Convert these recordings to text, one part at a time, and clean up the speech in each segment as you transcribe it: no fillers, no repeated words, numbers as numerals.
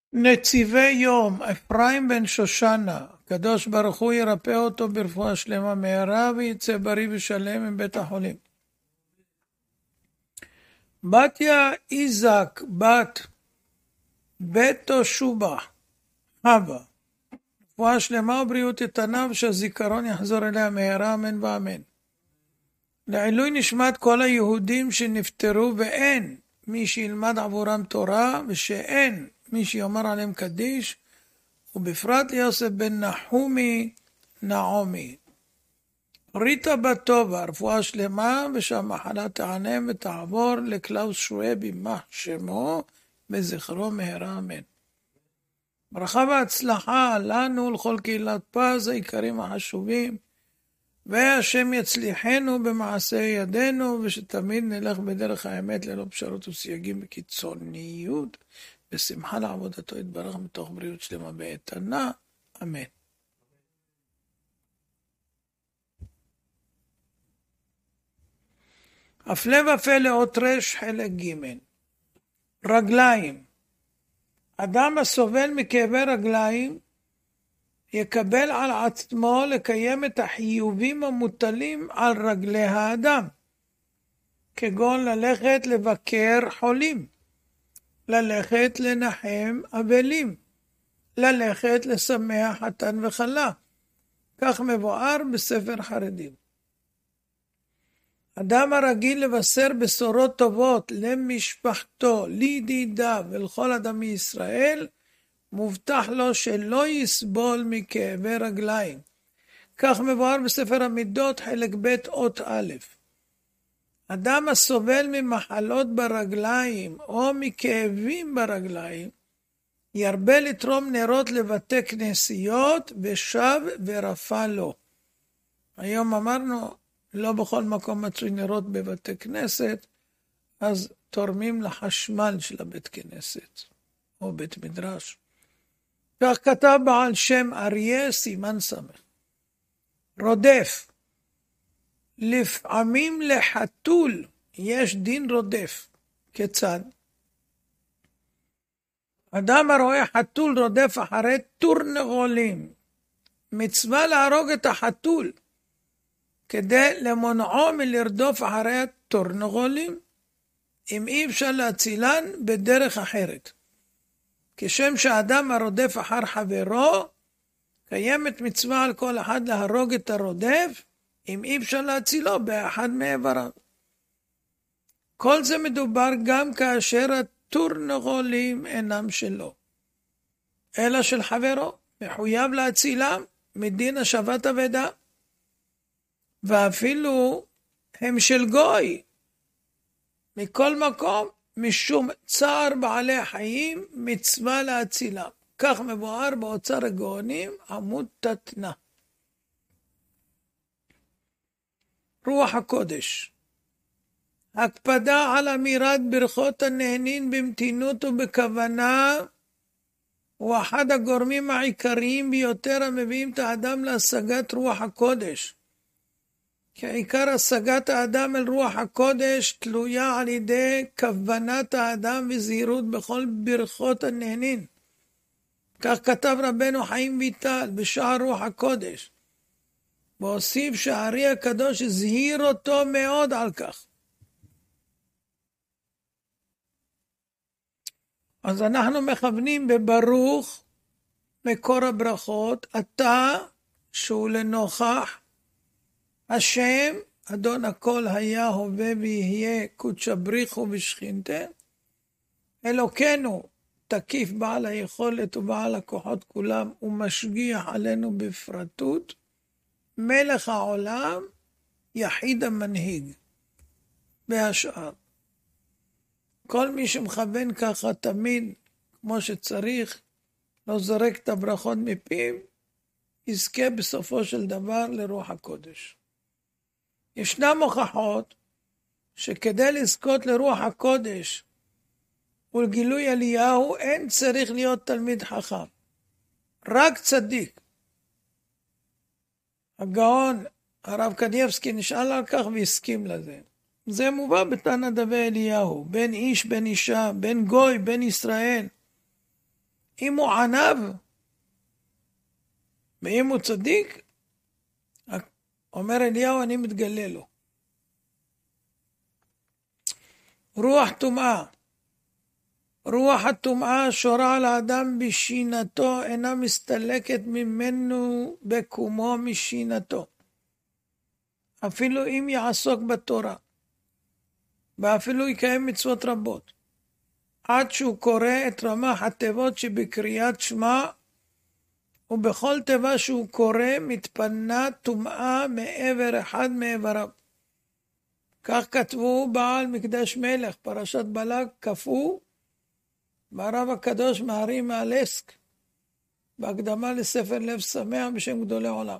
נציבי יום, אפרים בן שושנה, הקדוש ברוך הוא ירפא אותו ברפואה שלמה מהרה ויצא בריא ושלם מבית החולים. בתיה איזק בת ביתו שובה, אבא, רפואה שלמה ובריאות איתנה ושהזיכרון יחזור אליה מהרה, אמן ואמן. לעילוי נשמת כל היהודים שנפטרו ואין מי שילמד עבורם תורה ושאין מי שיאמר עליהם קדיש, ובפרט ליוסף בן נחומי נעמי. ריטה בת טובה, רפואה שלמה ושהמחלה תענם ותעבור לקלאוס שואב יימח שמו וזכרו מהרה, אמן. ברכה והצלחה לנו ולכל קהילת פז היקרים החשובים, והשם יצליחנו במעשה ידינו, ושתמיד נלך בדרך האמת ללא פשרות וסייגים בקיצוניות, בשמחה לעבודתו יתברך מתוך בריאות שלמה ואיתנה, אמן. הפלא ופלא אות רש חלק ג'. רגליים. אדם הסובל מכאבי רגליים יקבל על עצמו לקיים את החיובים המוטלים על רגלי האדם, כגון ללכת לבקר חולים, ללכת לנחם אבלים, ללכת לשמח חתן וכלה. כך מבואר בספר חרדים. אדם הרגיל לבשר בשורות טובות למשפחתו, לידידיו ולכל אדם מישראל, מובטח לו שלא יסבול מכאבי רגליים. כך מבואר בספר המידות חלק ב' אות א'. אדם הסובל ממחלות ברגליים או מכאבים ברגליים, ירבה לתרום נרות לבתי כנסיות ושב ורפא לו. היום אמרנו, לא בכל מקום מצוי נרות בבתי כנסת, אז תורמים לחשמל של הבית כנסת או בית מדרש. כך כתב בעל שם אריה סימן סמך. רודף. לפעמים לחתול יש דין רודף. כיצד? אדם הרואה חתול רודף אחרי תורנגולים, מצווה להרוג את החתול כדי למונעו מלרדוף אחרי התורנגולים, אם אי אפשר להצילן בדרך אחרת. כשם שהאדם הרודף אחר חברו, קיימת מצווה על כל אחד להרוג את הרודף, אם אי אפשר להצילו באחד מאיבריו. כל זה מדובר גם כאשר התורנגולים אינם שלו, אלא של חברו, מחויב להצילם מדין השבת אבדה. ואפילו הם של גוי. מכל מקום, משום צער בעלי חיים, מצווה להצילם. כך מבואר באוצר הגאונים, עמוד תתנה. רוח הקודש. הקפדה על אמירת ברכות הנהנין במתינות ובכוונה, הוא אחד הגורמים העיקריים ביותר המביאים את האדם להשגת רוח הקודש. כי עיקר השגת האדם אל רוח הקודש תלויה על ידי כוונת האדם וזהירות בכל ברכות הנהנין. כך כתב רבנו חיים ויטל בשער רוח הקודש. והוסיף שהארי הקדוש הזהיר אותו מאוד על כך. אז אנחנו מכוונים בברוך מקור הברכות, אתה שהוא לנוכח השם, אדון הכל היה הווה ויהיה קודשא בריחו ושכינתה, אלוקנו תקיף בעל היכולת ובעל הכוחות כולם ומשגיח עלינו בפרטות, מלך העולם יחיד המנהיג והשאר. כל מי שמכוון ככה תמיד כמו שצריך, לא זורק את הברכות מפיו, יזכה בסופו של דבר לרוח הקודש. ישנם הוכחות שכדי לזכות לרוח הקודש ולגילוי אליהו אין צריך להיות תלמיד חכם, רק צדיק. הגאון הרב קניבסקי נשאל על כך והסכים לזה. זה מובא בתנא דבי אליהו, בין איש בין אישה, בין גוי בין ישראל. אם הוא ענב, ואם הוא צדיק, אומר אליהו, אני מתגלה לו. רוח טומאה. רוח הטומאה שורה על האדם בשינתו, אינה מסתלקת ממנו בקומו משינתו. אפילו אם יעסוק בתורה, ואפילו יקיים מצוות רבות, עד שהוא קורא את רמ"ח התיבות שבקריאת שמע, ובכל תיבה שהוא קורא מתפנה טומאה מעבר אחד מעבריו. כך כתבו בעל מקדש מלך, פרשת בלק, כפו, ברב הקדוש מהרי מאלסק, בהקדמה לספר לב שמח בשם גדולי עולם.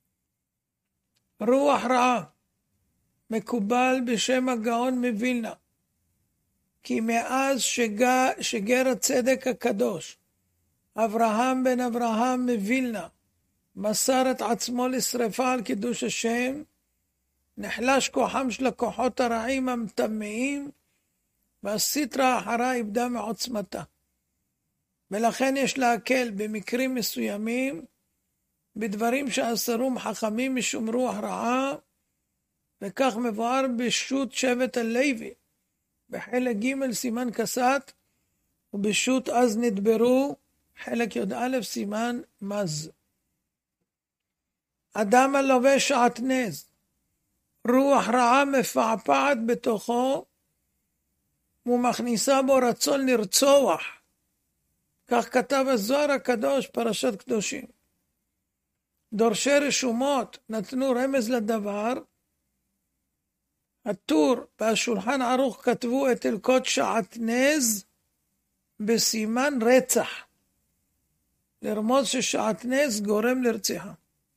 רוח רעה, מקובל בשם הגאון מווילנה, כי מאז שגר הצדק הקדוש, אברהם בן אברהם מווילנה, מסר את עצמו לשרפה על קידוש השם, נחלש כוחם של הכוחות הרעים המטמאים, והסטרה אחרה איבדה מעוצמתה. ולכן יש להקל במקרים מסוימים, בדברים שאסרום חכמים משום רוח רעה, וכך מבואר בשו"ת שבט הלוי, בחלק ג' סימן כסת, ובשו"ת אז נדברו, חלק י"א סימן מז. אדם הלובש שעטנז, רוח רעה מפעפעת בתוכו, ומכניסה בו רצון לרצוח. כך כתב הזוהר הקדוש, פרשת קדושים. דורשי רשומות נתנו רמז לדבר, הטור והשולחן ערוך כתבו את הלקות שעטנז בסימן רצח, לרמוז ששעטנז גורם לרציחה.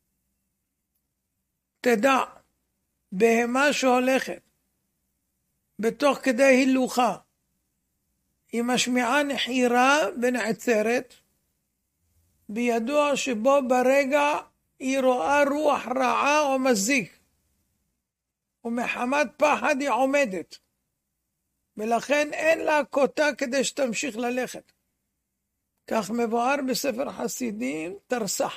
תדע, בהמה שהולכת בתוך כדי הילוכה, היא משמיעה נחירה ונעצרת, בידוע שבו ברגע היא רואה רוח רעה או מזיק, ומחמת פחד היא עומדת, ולכן אין לה כותה כדי שתמשיך ללכת. כך מבואר בספר חסידים תרסח.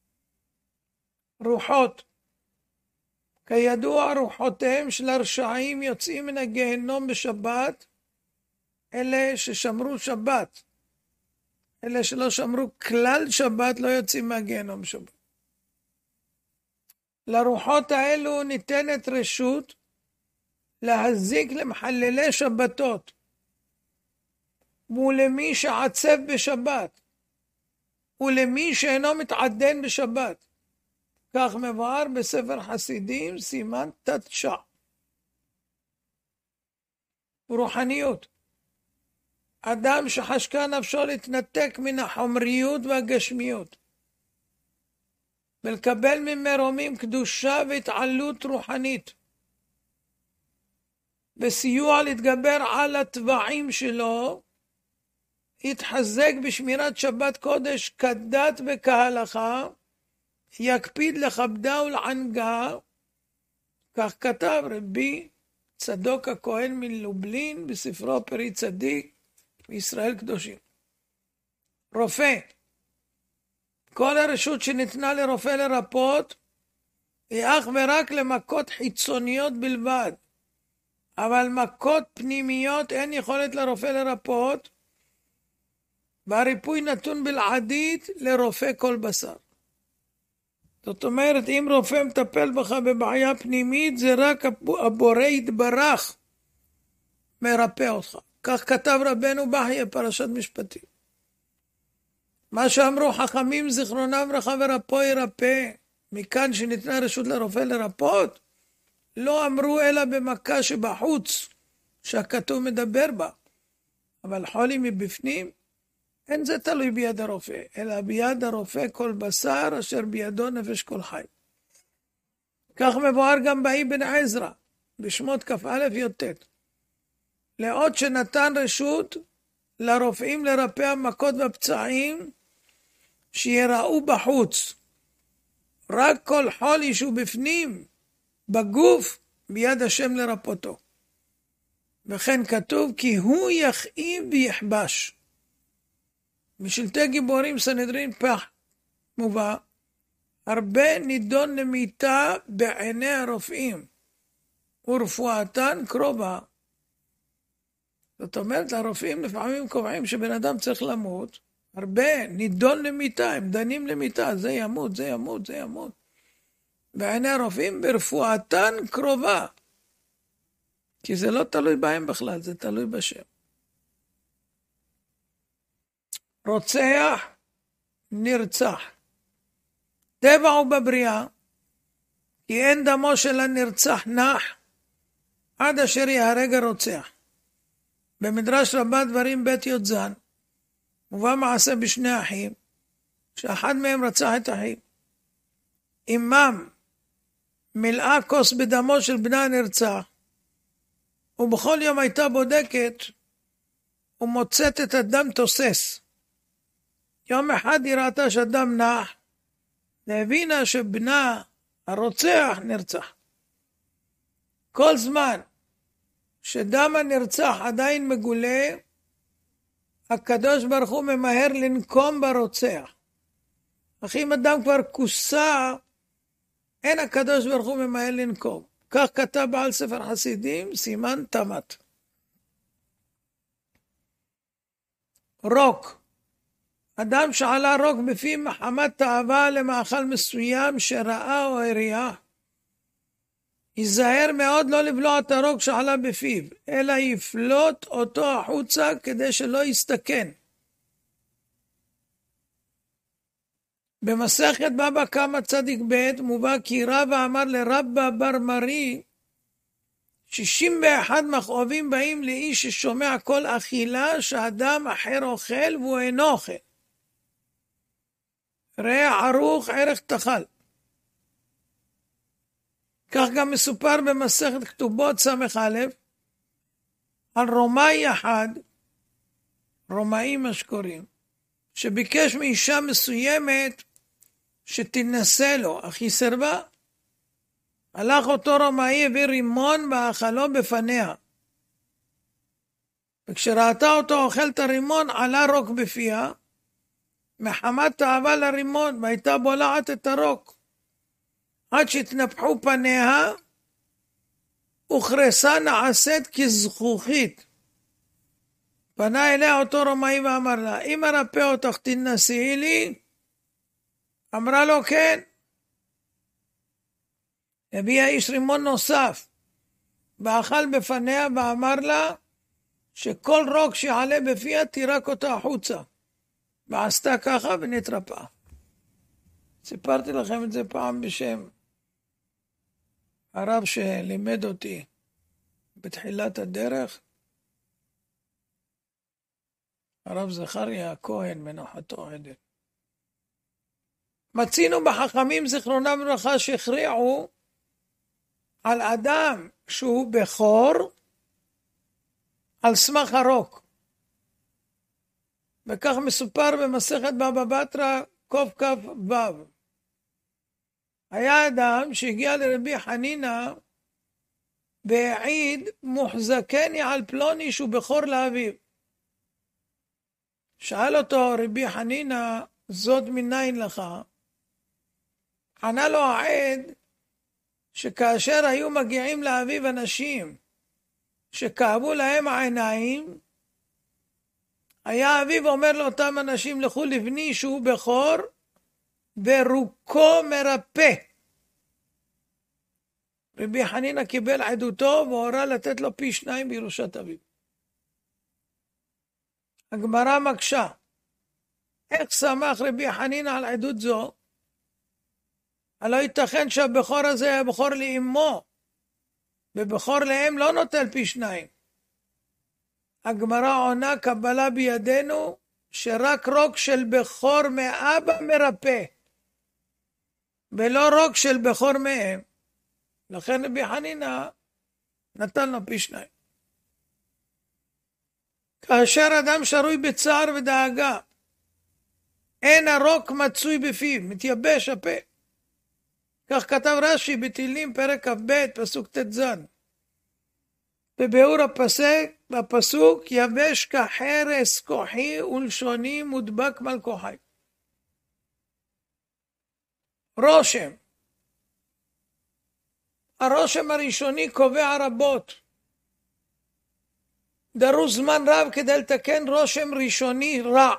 רוחות, כידוע רוחותיהם של הרשעים יוצאים מן הגיהנום בשבת, אלה ששמרו שבת. אלה שלא שמרו כלל שבת לא יוצאים מהגיהנום בשבת. לרוחות האלו ניתנת רשות להזיק למחללי שבתות, ולמי שעצב בשבת, ולמי שאינו מתעדן בשבת. כך מבואר בספר חסידים סימן תתשע. רוחניות, אדם שחשקה נפשו להתנתק מן החומריות והגשמיות, ולקבל ממרומים קדושה והתעלות רוחנית, בסיוע להתגבר על הטבעים שלו, יתחזק בשמירת שבת קודש כדת וכהלכה, יקפיד לכבדה ולענגה. כך כתב רבי צדוק הכהן מלובלין בספרו פרי צדיק בישראל קדושים. רופא, כל הרשות שניתנה לרופא לרפות היא אך ורק למכות חיצוניות בלבד, אבל מכות פנימיות אין יכולת לרופא לרפות, והריפוי נתון בלעדית לרופא כל בשר. זאת אומרת, אם רופא מטפל בך בבעיה פנימית, זה רק הבורא יתברך מרפא אותך. כך כתב רבנו בחייא פרשת משפטים. מה שאמרו חכמים זיכרונם ברכה ורפוא ירפא, מכאן שניתנה רשות לרופא לרפות, לא אמרו אלא במכה שבחוץ, שהכתוב מדבר בה. אבל חולי מבפנים, אין זה תלוי ביד הרופא, אלא ביד הרופא כל בשר אשר בידו נפש כל חי. כך מבואר גם באבן עזרא, בשמות כ"א י"ט. לעוד שנתן רשות לרופאים לרפא המכות והפצעים שיראו בחוץ. רק כל חולי שהוא בפנים, בגוף, ביד השם לרפותו. וכן כתוב כי הוא יכאיב ויחבש. משלטי גיבורים סנהדרין פח מובא, הרבה נידון למיתה בעיני הרופאים, ורפואתן קרובה. זאת אומרת, הרופאים לפעמים קובעים שבן אדם צריך למות, הרבה נידון למיתה, הם דנים למיתה, זה ימות, זה ימות, זה ימות. בעיני הרופאים ברפואתן קרובה, כי זה לא תלוי בהם בכלל, זה תלוי בשם. רוצח, נרצח. טבע הוא בבריאה, כי אין דמו של הנרצח נח, עד אשר יהרג הרוצח. במדרש רבה דברים בית י"ז, מובא מעשה בשני אחים, שאחד מהם רצח את אחיו. אמם מילאה כוס בדמו של בנה הנרצח, ובכל יום הייתה בודקת ומוצאת את הדם תוסס. יום אחד היא ראתה שהדם נח, והבינה שבנה הרוצח נרצח. כל זמן שדם הנרצח עדיין מגולה, הקדוש ברוך הוא ממהר לנקום ברוצח. אך אם אדם כבר כוסה, אין הקדוש ברוך הוא ממהר לנקום. כך כתב בעל ספר חסידים, סימן תמת. רוק. אדם שעלה רוק בפיו מחמת תאווה למאכל מסוים שראה או הריח, ייזהר מאוד לא לבלוע את הרוק שעלה בפיו, אלא יפלוט אותו החוצה כדי שלא יסתכן. במסכת בבא קמא צדיק ב' מובא כי רבא אמר לרבא בר מרי, 61 מכאובים באים לאיש ששומע כל אכילה שאדם אחר אוכל והוא אינו אוכל. ראה ערוך ערך תאכל. כך גם מסופר במסכת כתובות ס"א על רומאי אחד, רומאי משקורים, שביקש מאישה מסוימת שתנסה לו, אך היא סרבה. הלך אותו רומאי, הביא רימון ואכלו בפניה. וכשראתה אותו אוכל את הרימון, עלה רוק בפיה, מחמת תאווה לרימון, והייתה בולעת את הרוק. עד שהתנפחו פניה, וכרסה נעשית כזכוכית. פנה אליה אותו רומאי ואמר לה, אם ארפא אותך תנסי לי? אמרה לו כן. הביא האיש רימון נוסף, ואכל בפניה ואמר לה, שכל רוק שיעלה בפיה תירק אותה החוצה. ועשתה ככה ונתרפאה. סיפרתי לכם את זה פעם בשם הרב שלימד אותי בתחילת הדרך, הרב זכריה הכהן מנוחתו עדן. מצינו בחכמים זיכרונם לברכה שהכריעו על אדם שהוא בכור על סמך הרוק. וכך מסופר במסכת בבא בתרא קכ"ו. היה אדם שהגיע לרבי חנינא והעיד מוחזקני על פלוני שהוא בכור לאביו. שאל אותו רבי חנינא, זאת מניין לך? ענה לו העד שכאשר היו מגיעים לאביו אנשים שכאבו להם העיניים, היה אביו אומר לאותם אנשים, לכו לבני שהוא בכור ורוקו מרפא. רבי חנינא קיבל עדותו והורה לתת לו פי 2 בירושת אביו. הגמרא מקשה, איך שמח רבי חנינא על עדות זו? הלא ייתכן שהבכור הזה היה בכור לאמו, ובכור לאם לא נוטל פי 2. הגמרא עונה, קבלה בידינו שרק רוק של בכור מאבא מרפא, ולא רוק של בכור מאם. לכן רבי חנינא נתן לו פי 2. כאשר אדם שרוי בצער ודאגה, אין הרוק מצוי בפיו, מתייבש הפה. כך כתב רש"י בתהילים פרק כ"ב פסוק ט"ז. בביאור הפסוק, יבש כחרס כוחי ולשוני מודבק מלכוחי. רושם. הרושם הראשוני קובע רבות. דרוש זמן רב כדי לתקן רושם ראשוני רע.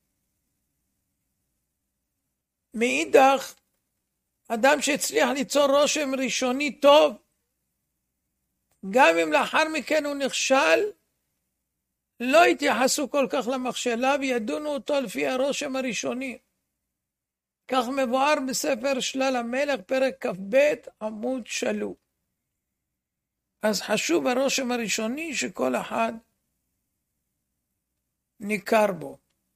מאידך, אדם שהצליח ליצור רושם ראשוני טוב, גם אם לאחר מכן הוא נכשל, לא התייחסו כל כך למכשלה וידונו אותו לפי הרושם הראשוני. כך מבואר בספר שלל המלך, פרק כ"ב עמוד 3. אז חשוב הרושם הראשוני שכל אחד ניכר בו.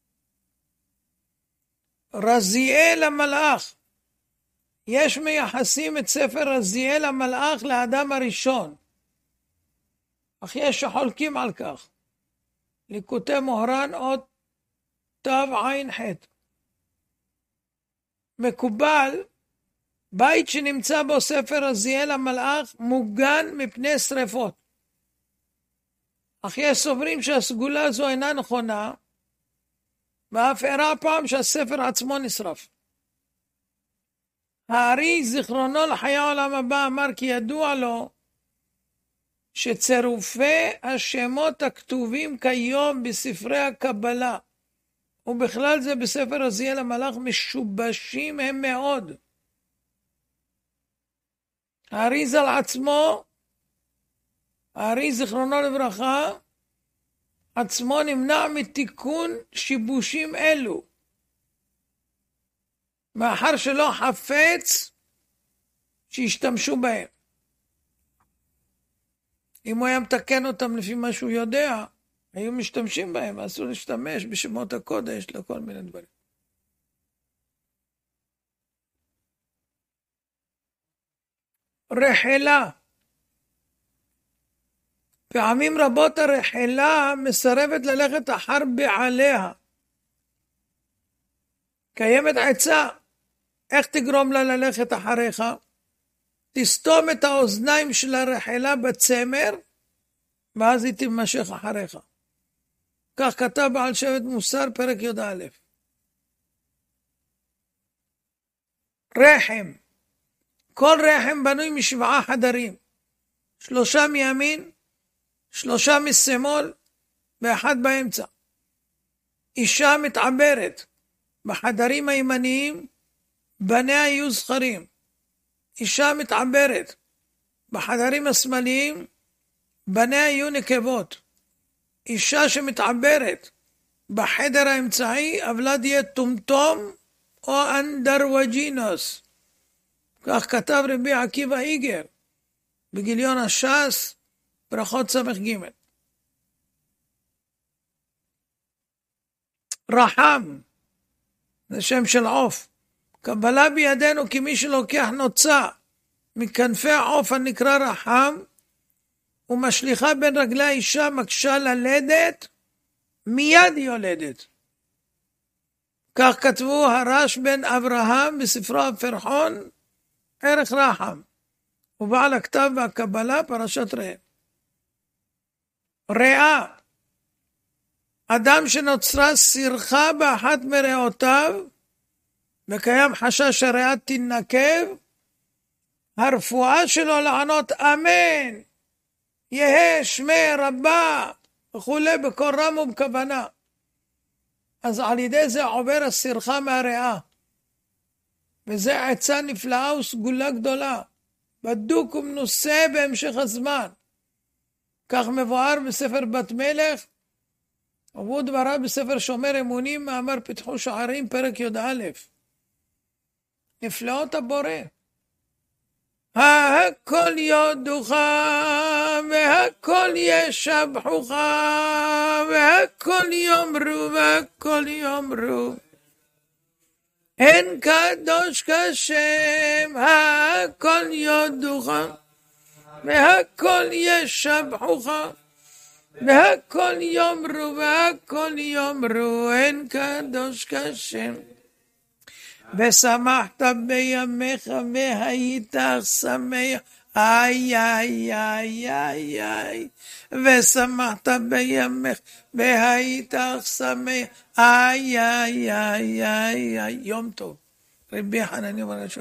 רזיאל המלאך. יש מייחסים את ספר רזיאל המלאך לאדם הראשון, אך יש שחולקים על כך. ליקוטי מוהר"ן אות תע"ח. מקובל, בית שנמצא בו ספר רזיאל המלאך מוגן מפני שריפות. אך יש סוברים שהסגולה הזו אינה נכונה, ואף אירע פעם שהספר עצמו נשרף. הארי זיכרונו לחיי העולם הבא אמר כי ידוע לו שצירופי השמות הכתובים כיום בספרי הקבלה, ובכלל זה בספר רזיאל המלאך, משובשים הם מאוד. הארי ז"ל עצמו, הארי זיכרונו לברכה, עצמו נמנע מתיקון שיבושים אלו, מאחר שלא חפץ שישתמשו בהם. אם הוא היה מתקן אותם לפי מה שהוא יודע, היו משתמשים בהם, אסור להשתמש בשמות הקודש לכל מיני דברים. רחלה. פעמים רבות הרחלה מסרבת ללכת אחר בעליה. קיימת עצה, איך תגרום לה ללכת אחריך? תסתום את האוזניים של הרחלה בצמר, ואז היא תמשך אחריך. כך כתב בעל שבט מוסר, פרק י"א. רחם. כל רחם בנוי מ7 חדרים, 3 מימין, 3 משמאל, ו1 באמצע. אישה מתעברת. בחדרים הימניים בניה יהיו זכרים. אישה מתעברת. בחדרים השמאליים בניה יהיו נקבות. אישה שמתעברת בחדר האמצעי, אבלד יהיה טומטום או אנדרווג'ינוס. כך כתב רבי עקיבא איגר בגיליון הש"ס, ברכות ס"ג. רחם, זה שם של עוף. קבלה בידינו כי מי שלוקח נוצה מכנפי העוף הנקרא רחם, ומשליחה בין רגלי האישה מקשה ללדת, מיד היא יולדת. כך כתבו הרש בן אברהם בספרו הפרחון, ערך רחם, ובעל הכתב והקבלה פרשת ראה. ריאה. אדם שנוצרה סירחה באחת מריאותיו, וקיים חשש שהריאה תנקב, הרפואה שלו לענות אמן, יהא שמי רבה, וכולי בקול רם ובכוונה. אז על ידי זה עובר הסירחה מהריאה. וזה עצה נפלאה וסגולה גדולה, בדוק ומנוסה בהמשך הזמן. כך מבואר בספר בת מלך, ובו דבריו בספר שומר אמונים, מאמר פתחו שערים, פרק י"א. נפלאות הבורא. הכל יודוך והכל ישבחוך והכל יאמרו והכל יאמרו אין קדוש כשם. הכל יודוך והכל ישבחוך והכל יאמרו והכל יאמרו אין קדוש כשם. ושמחת בימיך והיית שמח. איי, איי, איי, איי, איי, ושמחת בימך, והיית שמח, איי, איי, איי, איי, איי, יום טוב. רבי חנניה אומר